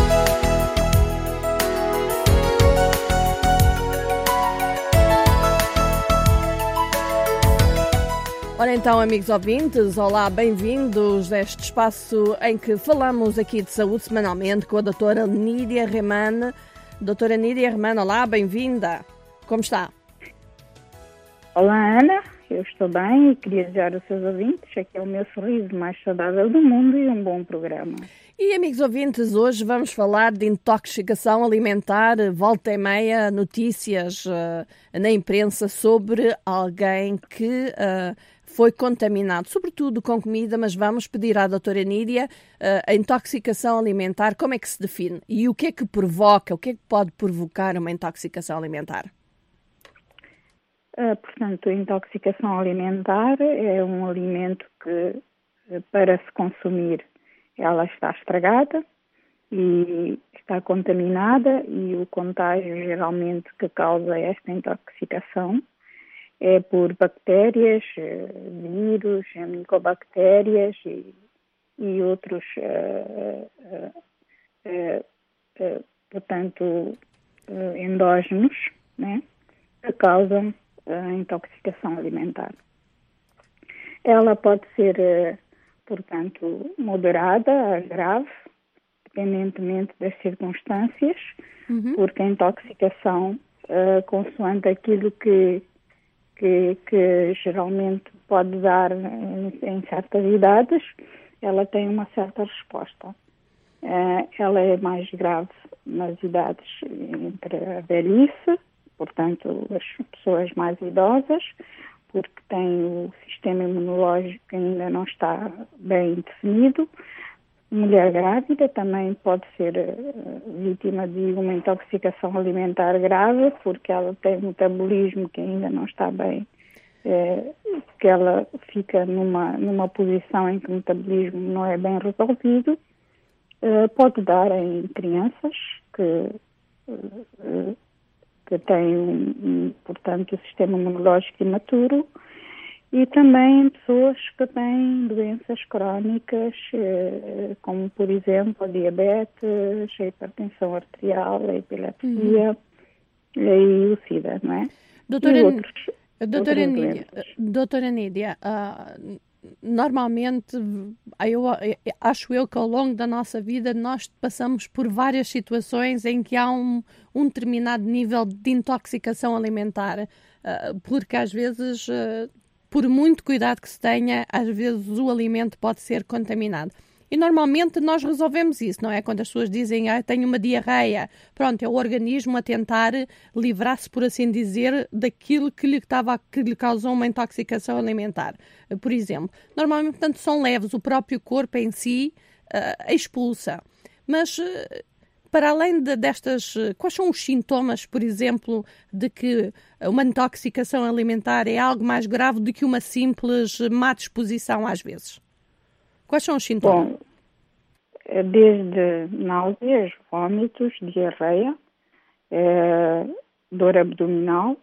Ora então, amigos ouvintes, olá, bem-vindos a este espaço em que falamos aqui de saúde semanalmente com a doutora Nídia Rahman. Doutora Nídia Rahman, olá, bem-vinda. Como está? Olá, Ana. Eu estou bem e queria desejar aos seus ouvintes aqui o meu sorriso mais saudável do mundo e um bom programa. E, amigos ouvintes, hoje vamos falar de intoxicação alimentar. Volta e meia notícias na imprensa sobre alguém que foi contaminado, sobretudo com comida, mas vamos pedir à doutora Nídia a intoxicação alimentar, como é que se define? E o que é que provoca, o que é que pode provocar uma intoxicação alimentar? Portanto, a intoxicação alimentar é um alimento que, para se consumir, ela está estragada e está contaminada, e o contágio geralmente que causa esta intoxicação é por bactérias, vírus, micobactérias e outros, portanto, endógenos, né, que causam a intoxicação alimentar. Ela pode ser, portanto, moderada a grave, dependentemente das circunstâncias, porque a intoxicação, consoante aquilo que geralmente pode dar em certas idades, ela tem uma certa resposta. Ela é mais grave nas idades entre a velhice, portanto, as pessoas mais idosas, porque têm o sistema imunológico que ainda não está bem definido. Mulher grávida também pode ser vítima de uma intoxicação alimentar grave, porque ela tem um metabolismo que ainda não está bem, que ela fica numa posição em que o metabolismo não é bem resolvido. Pode dar em crianças que têm, portanto, o sistema imunológico imaturo, e também em pessoas que têm doenças crónicas, como, por exemplo, a diabetes, a hipertensão arterial, a epilepsia e o SIDA, não é? Doutora Nídia, normalmente, acho eu que ao longo da nossa vida nós passamos por várias situações em que há um determinado nível de intoxicação alimentar, porque às vezes, por muito cuidado que se tenha, às vezes o alimento pode ser contaminado. E normalmente nós resolvemos isso, não é? Quando as pessoas dizem, tenho uma diarreia, pronto, é o organismo a tentar livrar-se, por assim dizer, daquilo que lhe causou uma intoxicação alimentar. Por exemplo, normalmente, portanto, são leves, o próprio corpo em si expulsa. Mas, para além destas, quais são os sintomas, por exemplo, de que uma intoxicação alimentar é algo mais grave do que uma simples má disposição, às vezes? Quais são os sintomas? Bom, desde náuseas, vômitos, diarreia, dor abdominal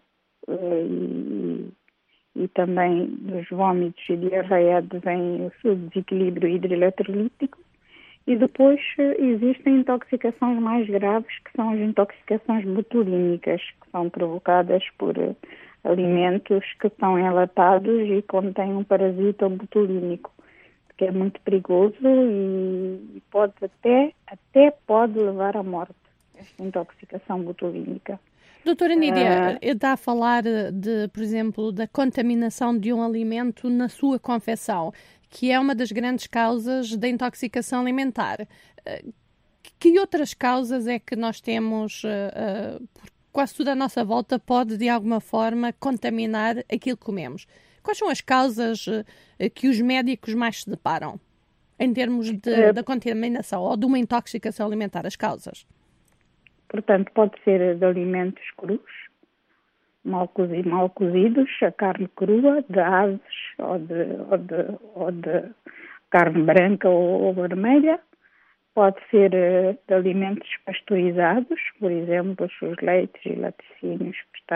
e também dos vômitos e diarreia advém o desequilíbrio hidroeletrolítico, E depois existem intoxicações mais graves, que são as intoxicações botulínicas, que são provocadas por alimentos que estão enlatados e contêm um parasita botulínico, que é muito perigoso e pode até pode levar à morte, esta intoxicação botulínica. Doutora Nídia, está a falar por exemplo, da contaminação de um alimento na sua confecção, que é uma das grandes causas da intoxicação alimentar. Que outras causas é que nós temos, quase tudo à nossa volta pode de alguma forma contaminar aquilo que comemos? Quais são as causas que os médicos mais se deparam em termos da contaminação ou de uma intoxicação alimentar, as causas? Portanto, pode ser de alimentos crus, mal cozidos, a carne crua, de aves ou de carne branca ou vermelha. Pode ser de alimentos pasteurizados, por exemplo, os leites e laticínios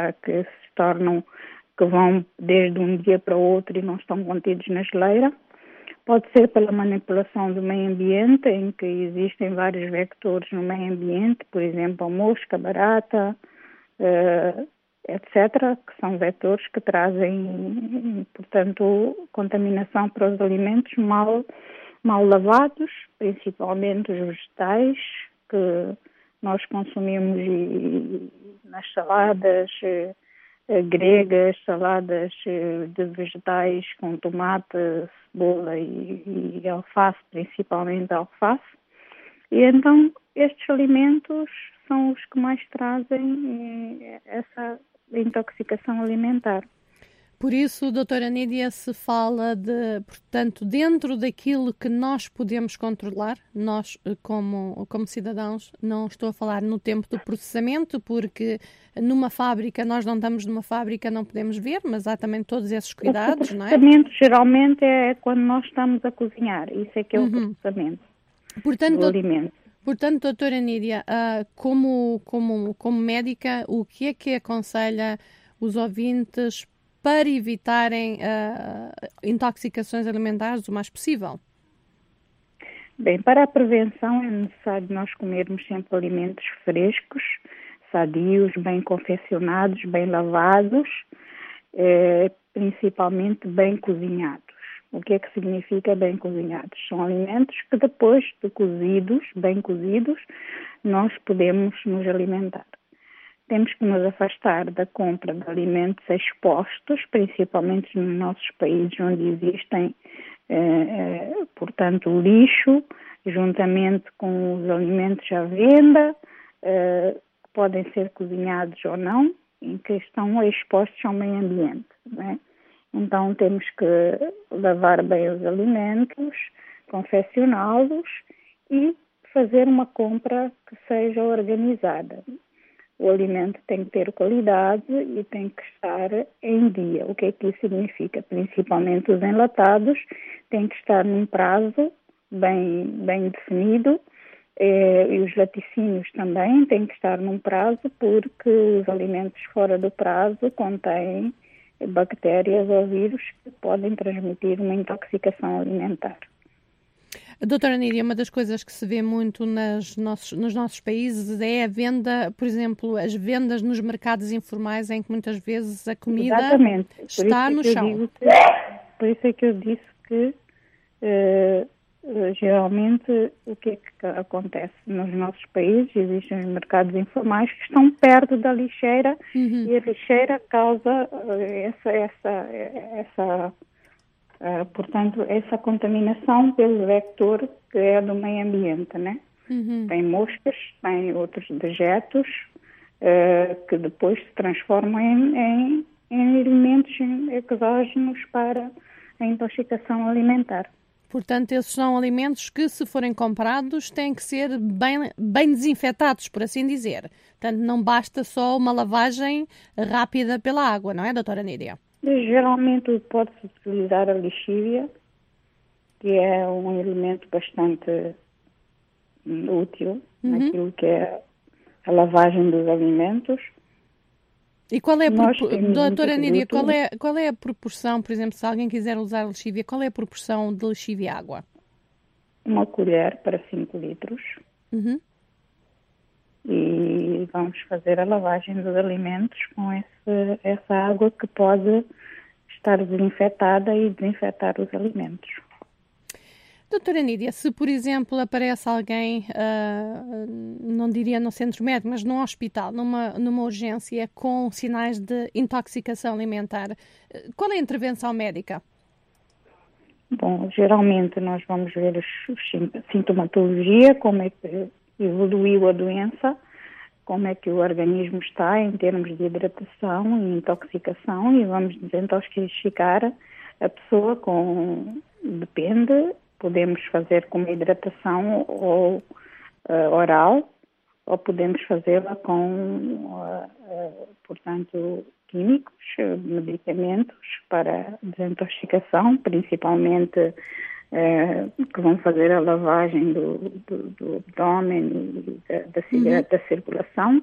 que vão desde um dia para o outro e não estão contidos na geleira. Pode ser pela manipulação do meio ambiente, em que existem vários vectores no meio ambiente, por exemplo, a mosca, barata, etc., que são vetores que trazem, portanto, contaminação para os alimentos mal lavados, principalmente os vegetais que nós consumimos nas saladas gregas, saladas de vegetais com tomate, cebola e alface, principalmente alface. E então estes alimentos são os que mais trazem essa intoxicação alimentar. Por isso, doutora Nídia, se fala portanto, dentro daquilo que nós podemos controlar, nós como cidadãos, não estou a falar no tempo do processamento, porque numa fábrica, nós não estamos numa fábrica, não podemos ver, mas há também todos esses cuidados, não é? O processamento geralmente é quando nós estamos a cozinhar, isso é que é o processamento do alimento. Portanto, doutora Nídia, como médica, o que é que aconselha os ouvintes para evitarem intoxicações alimentares o mais possível? Bem, para a prevenção é necessário nós comermos sempre alimentos frescos, sadios, bem confeccionados, bem lavados, principalmente bem cozinhados. O que é que significa bem cozinhados? São alimentos que depois de bem cozidos, nós podemos nos alimentar. Temos que nos afastar da compra de alimentos expostos, principalmente nos nossos países onde existem, portanto, lixo, juntamente com os alimentos à venda, que podem ser cozinhados ou não, em que estão expostos ao meio ambiente, não é? Então temos que lavar bem os alimentos, confeccioná-los e fazer uma compra que seja organizada. O alimento tem que ter qualidade e tem que estar em dia. O que é que isso significa? Principalmente os enlatados têm que estar num prazo bem definido, e os laticínios também têm que estar num prazo, porque os alimentos fora do prazo contêm bactérias ou vírus que podem transmitir uma intoxicação alimentar. Doutora Nídia, uma das coisas que se vê muito nos nossos países é a venda, por exemplo, as vendas nos mercados informais, em que muitas vezes a comida está no chão. Por isso é que eu disse que geralmente o que é que acontece nos nossos países? Existem os mercados informais que estão perto da lixeira e a lixeira causa portanto, essa contaminação pelo vector que é do meio ambiente, né? Tem moscas, tem outros dejetos que depois se transformam em elementos exógenos para a intoxicação alimentar. Portanto, esses são alimentos que, se forem comprados, têm que ser bem desinfetados, por assim dizer. Portanto, não basta só uma lavagem rápida pela água, não é, doutora Nídia? Geralmente pode-se utilizar a lixívia, que é um elemento bastante útil naquilo que é a lavagem dos alimentos. E qual é doutora Nídia, qual é a proporção, por exemplo, se alguém quiser usar lexívia, qual é a proporção de lexívia à água? uma colher para 5 litros. Uhum. E vamos fazer a lavagem dos alimentos com essa água que pode estar desinfetada e desinfetar os alimentos. Doutora Nídia, se por exemplo aparece alguém, não diria no centro médico, mas num hospital, numa urgência com sinais de intoxicação alimentar, qual é a intervenção médica? Bom, geralmente nós vamos ver a sintomatologia, como é que evoluiu a doença, como é que o organismo está em termos de hidratação e intoxicação, e vamos desintoxicar a pessoa depende, podemos fazer com uma hidratação ou oral, ou podemos fazê-la com, portanto, químicos, medicamentos para desintoxicação, principalmente que vão fazer a lavagem do abdômen e da circulação,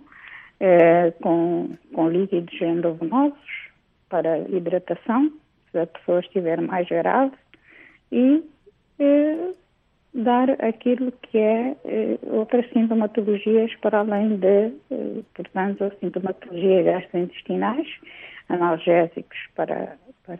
com líquidos endovenosos para hidratação, se a pessoa estiver mais grave, e dar aquilo que é outras sintomatologias para além portanto, a sintomatologia gastrointestinais, analgésicos para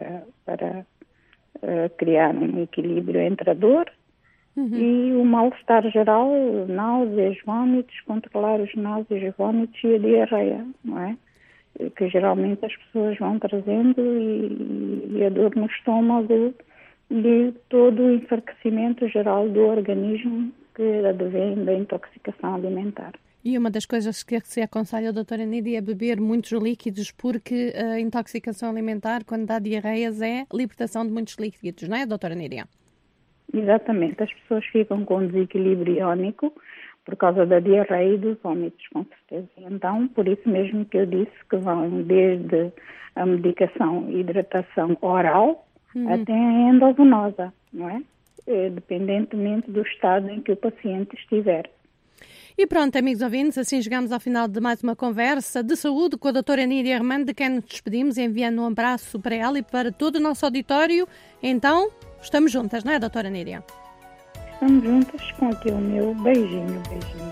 criar um equilíbrio entre a dor e o mal-estar geral, náuseas, vômitos, controlar os náuseas, vômitos e a diarreia, não é? Que geralmente as pessoas vão trazendo e a dor no estômago e todo o enfraquecimento geral do organismo que advém da intoxicação alimentar. E uma das coisas que se aconselha a doutora Nídia é beber muitos líquidos, porque a intoxicação alimentar, quando dá diarreias, é libertação de muitos líquidos, não é, doutora Nídia? Exatamente. As pessoas ficam com desequilíbrio iónico por causa da diarreia e dos vômitos, com certeza. Então, por isso mesmo que eu disse que vão desde a medicação e hidratação oral até a endovenosa, não é? Dependentemente do estado em que o paciente estiver. E pronto, amigos ouvintes, assim chegamos ao final de mais uma conversa de saúde com a doutora Nídia Armando, de quem nos despedimos, enviando um abraço para ela e para todo o nosso auditório. Então, estamos juntas, não é, doutora Nídia? Estamos juntas, com aqui o meu beijinho.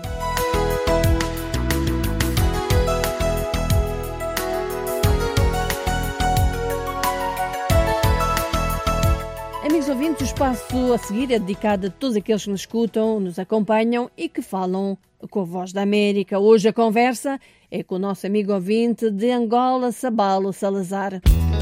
Amigos ouvintes, o espaço a seguir é dedicado a todos aqueles que nos escutam, nos acompanham e que falam com a Voz da América. Hoje a conversa é com o nosso amigo ouvinte de Angola, Sabalo Salazar.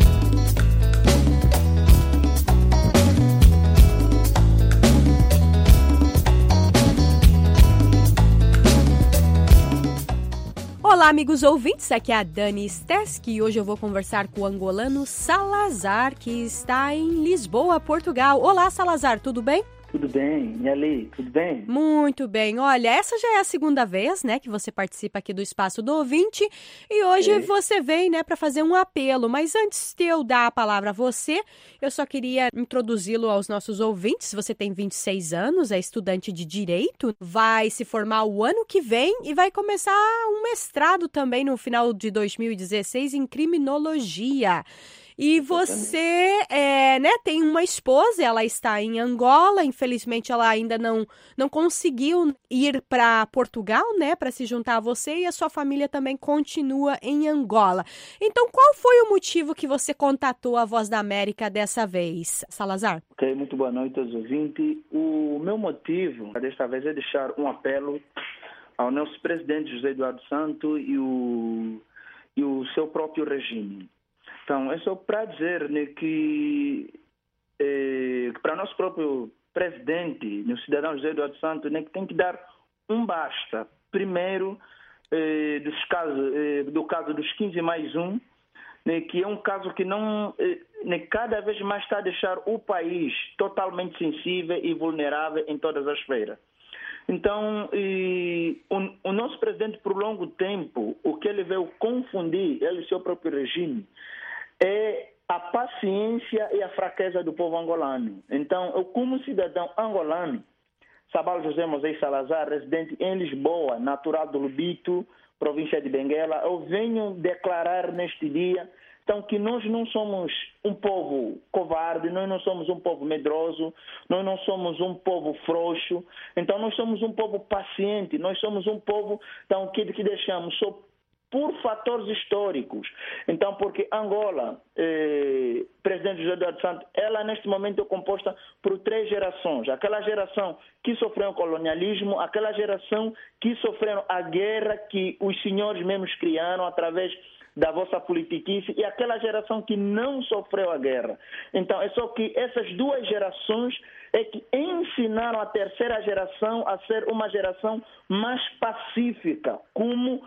Olá, amigos ouvintes, aqui é a Dani Steski e hoje eu vou conversar com o angolano Salazar, que está em Lisboa, Portugal. Olá, Salazar, tudo bem? Tudo bem, e ali, tudo bem? Muito bem. Olha, essa já é a segunda vez, né, que você participa aqui do Espaço do Ouvinte e hoje você vem, né, para fazer um apelo. Mas antes de eu dar a palavra a você, eu só queria introduzi-lo aos nossos ouvintes. Você tem 26 anos, é estudante de Direito, vai se formar o ano que vem e vai começar um mestrado também no final de 2016 em Criminologia. E você tem uma esposa, ela está em Angola, infelizmente ela ainda não conseguiu ir para Portugal, né, para se juntar a você, e a sua família também continua em Angola. Então, qual foi o motivo que você contatou a Voz da América dessa vez, Salazar? Ok, muito boa noite aos ouvintes. O meu motivo desta vez é deixar um apelo ao nosso presidente José Eduardo Santos e o seu próprio regime. Então, é só para dizer, né, que para o nosso próprio presidente, o cidadão José Eduardo Santos, né, que tem que dar um basta. Primeiro, do caso dos 15+1, né, que é um caso que não, né, cada vez mais está a deixar o país totalmente sensível e vulnerável em todas as esferas. Então, o nosso presidente, por longo tempo, o que ele veio confundir, ele e seu próprio regime, é a paciência e a fraqueza do povo angolano. Então, eu, como cidadão angolano, Sabalo José Moisés Salazar, residente em Lisboa, natural do Lubito, província de Benguela, eu venho declarar neste dia então, que nós não somos um povo covarde, nós não somos um povo medroso, nós não somos um povo frouxo, então nós somos um povo paciente, nós somos um povo então, que deixamos só por fatores históricos. Então, porque Angola, presidente José Eduardo Santos, ela neste momento é composta por 3 gerações. Aquela geração que sofreu o colonialismo, aquela geração que sofreu a guerra que os senhores mesmos criaram através da vossa politiquice e aquela geração que não sofreu a guerra. Então, é só que essas 2 gerações é que ensinaram a terceira geração a ser uma geração mais pacífica, como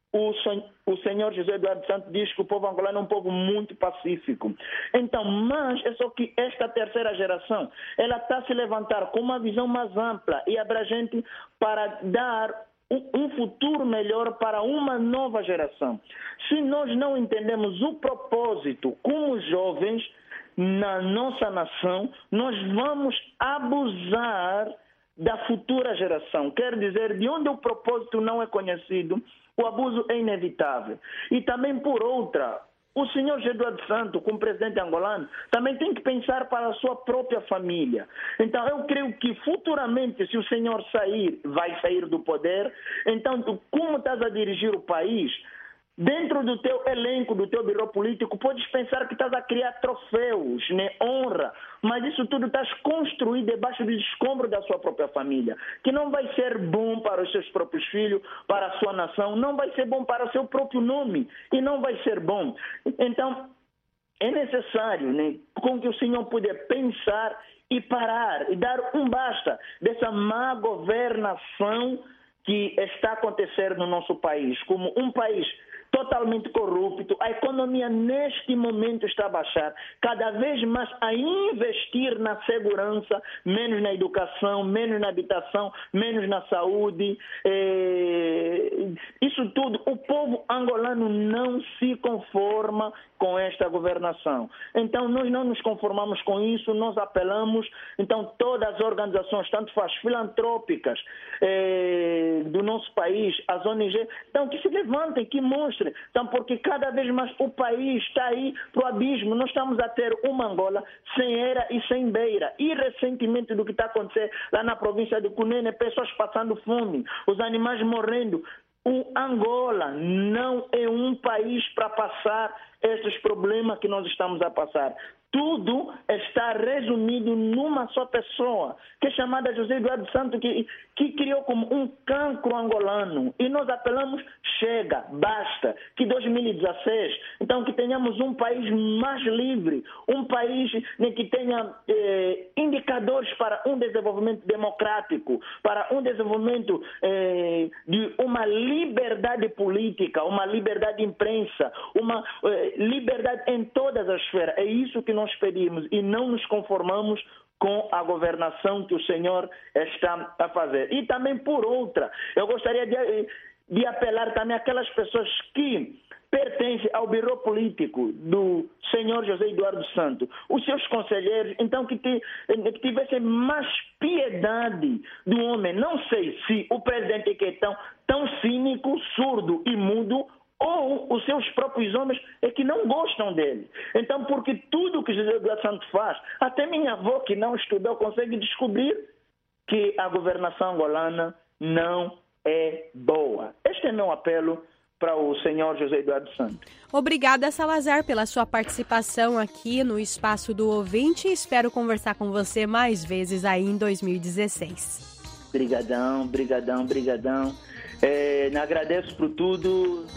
o senhor José Eduardo Santos diz que o povo angolano é um povo muito pacífico. Então, mas é só que esta terceira geração, ela está a se levantar com uma visão mais ampla e abrangente para dar um futuro melhor para uma nova geração. Se nós não entendemos o propósito como jovens na nossa nação, nós vamos abusar da futura geração. Quer dizer, de onde o propósito não é conhecido, o abuso é inevitável. E também, por outra, o senhor Eduardo Santos, como presidente angolano, também tem que pensar para a sua própria família. Então, eu creio que futuramente, se o senhor sair, vai sair do poder, então, como estás a dirigir o país, dentro do teu elenco, do teu birô político, podes pensar que estás a criar troféus, né? Honra, mas isso tudo estás construído debaixo do escombro da sua própria família, que não vai ser bom para os seus próprios filhos, para a sua nação, não vai ser bom para o seu próprio nome e não vai ser bom. Então, é necessário, né, com que o senhor puder pensar e parar e dar um basta dessa má governação que está acontecendo no nosso país, como um país totalmente corrupto. A economia neste momento está a baixar, cada vez mais a investir na segurança, menos na educação, menos na habitação, menos na saúde. Isso tudo, o povo angolano não se conforma com esta governação. Então, nós não nos conformamos com isso, nós apelamos, então, todas as organizações, tanto faz filantrópicas do nosso país, as ONG, então, que se levantem, que mostrem, então, porque cada vez mais o país está aí para o abismo. Nós estamos a ter uma Angola sem era e sem beira. E recentemente do que está acontecendo lá na província de Cunene, pessoas passando fome, os animais morrendo. O Angola não é um país para passar esses problemas que nós estamos a passar. Tudo está resumido numa só pessoa, que é chamada José Eduardo Santos, que criou como um cancro angolano. E nós apelamos, chega, basta, que 2016, então que tenhamos um país mais livre, um país que tenha indicadores para um desenvolvimento democrático, para um desenvolvimento de uma liberdade política, uma liberdade de imprensa, uma liberdade em todas as esferas. É isso que nós pedimos e não nos conformamos com a governação que o senhor está a fazer. E também, por outra, eu gostaria de apelar também àquelas pessoas que pertencem ao birô político do senhor José Eduardo Santos, os seus conselheiros, então que tivessem mais piedade do homem. Não sei se o presidente que é tão cínico, surdo e mudo, ou os seus próprios homens é que não gostam dele. Então, porque tudo que José Eduardo Santos faz, até minha avó que não estudou consegue descobrir que a governação angolana não é boa. Este é meu apelo para o senhor José Eduardo Santos. Obrigada, Salazar, pela sua participação aqui no Espaço do Ouvinte. Espero conversar com você mais vezes aí em 2016. Brigadão. Agradeço por tudo.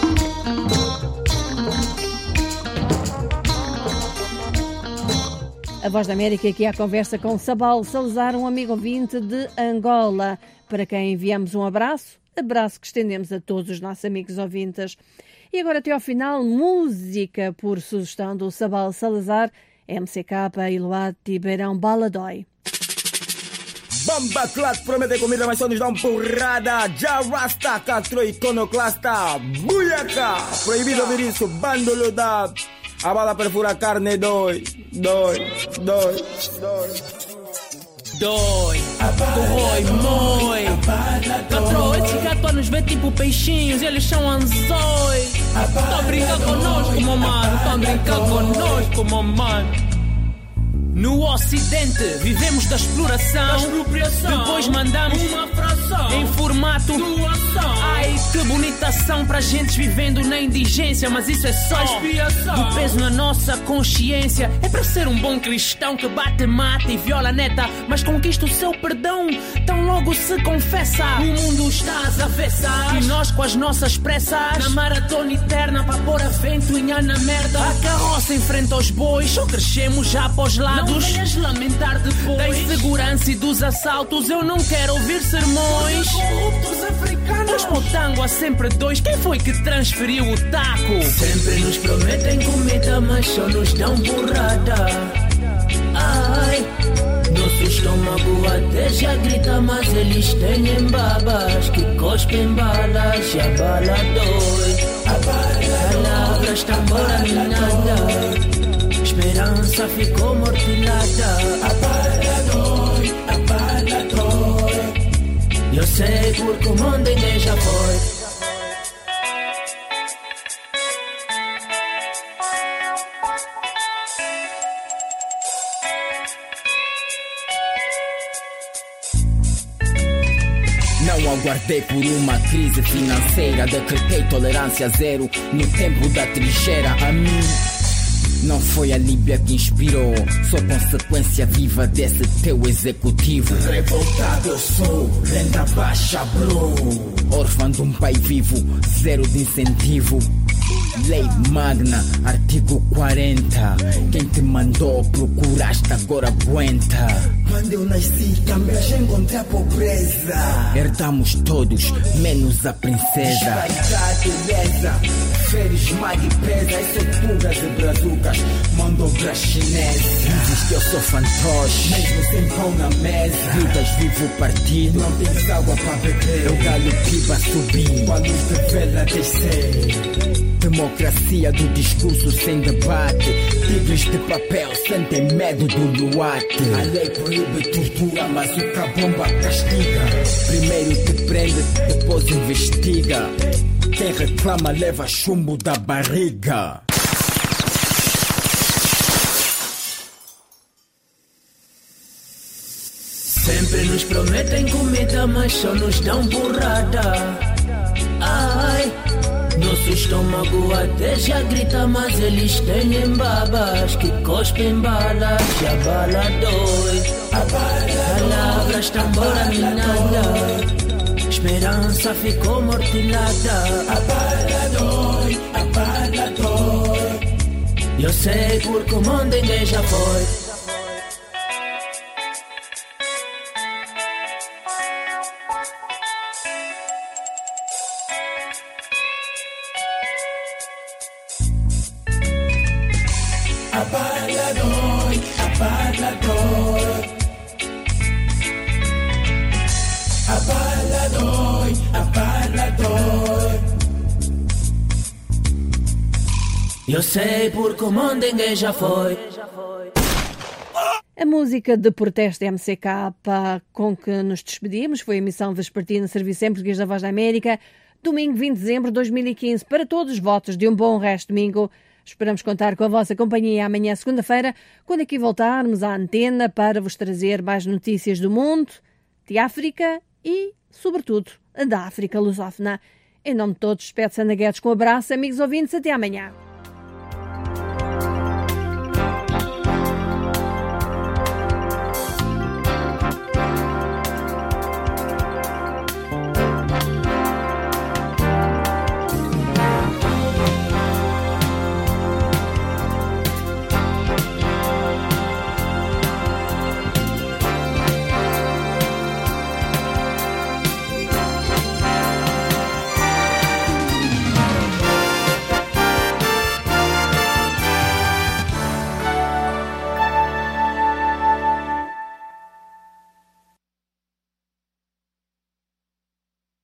A Voz da América aqui à conversa com Sabal Salazar, um amigo ouvinte de Angola, para quem enviamos um abraço que estendemos a todos os nossos amigos ouvintes. E agora até ao final, música por sugestão do Sabal Salazar, MCK e Luati Beirão Baladói. Bomba Clat promete comida, mas só nos dão porrada. Já Rasta, Castro, Iconoclasta, Buiaca. Proibido ouvir isso, Bandolo da. A bala perfura carne, dói. dói, corrói, mói. Patrão, esses gatos nos vê tipo peixinhos, eles são anzóis. Tão a brincar conosco, meu mano, tão a brincar conosco, meu mano. No Ocidente vivemos da exploração, depois mandamos uma fração em formato doação. Ai, que bonita ação para gentes vivendo na indigência, mas isso é só expiação do peso na nossa consciência. É para ser um bom cristão que bate, mata e viola a neta, mas conquista o seu perdão tão logo se confessa. O mundo está às avessas e nós com as nossas pressas na maratona eterna para pôr a ventoinha na merda. A carroça enfrenta os bois, só crescemos já para os lados. Não venhas lamentar depois da insegurança e dos assaltos. Eu não quero ouvir sermões corruptos africanos. Os potango há sempre dois. Quem foi que transferiu o taco? Sempre nos prometem comida, mas só nos dão porrada. Ai, nosso estômago até já grita, mas eles têm babas que cospem balas e a bala dói. Palavras tão nada. Esperança ficou mortilhada. A bala dói. Eu sei porque o mundo ninguém já foi. Não aguardei por uma crise financeira, decretei tolerância zero no tempo da trincheira. A mim não foi a Líbia que inspirou, sou consequência viva desse teu executivo. Revoltado eu sou, renda baixa bro, órfão de um pai vivo, zero de incentivo. Lei Magna, artigo 40. Quem te mandou procuraste, agora aguenta. Quando eu nasci também já encontrei a pobreza. Herdamos todos, menos a princesa. Beleza, feres, mag e pesa. As solturas e brazucas, mandobras chinesas. Dizes que eu sou fantoche, mesmo sem pão na mesa. Gritas vivo partido, não tens água para beber. Eu galho piba subir, com a luz de vela descer. Democracia do discurso sem debate. Tigres de papel sentem medo do luate. A lei proíbe tortura, mas o cabomba castiga. Primeiro te prende, depois investiga. Quem reclama leva chumbo da barriga. Sempre nos prometem comida, mas só nos dão porrada. Ai, nosso estômago até já grita, mas eles têm babas que cospem balas e a bala dói. Palavras tambora minada, esperança ficou mortilhada. A bala dói. Eu sei porque o mundo ninguém já foi. Eu sei porque o mundo ninguém já foi. A música de protesto MCK com que nos despedimos foi a emissão vespertina Serviço em Português da Voz da América, domingo 20 de dezembro de 2015. Para todos os votos de um bom resto de domingo, esperamos contar com a vossa companhia amanhã, segunda-feira, quando aqui voltarmos à antena para vos trazer mais notícias do mundo, de África e, sobretudo, da África lusófona. Em nome de todos, despede-se Ana Guedes com um abraço, amigos ouvintes, até amanhã.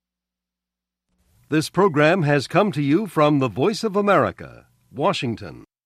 This program has come to you from the Voice of America, Washington.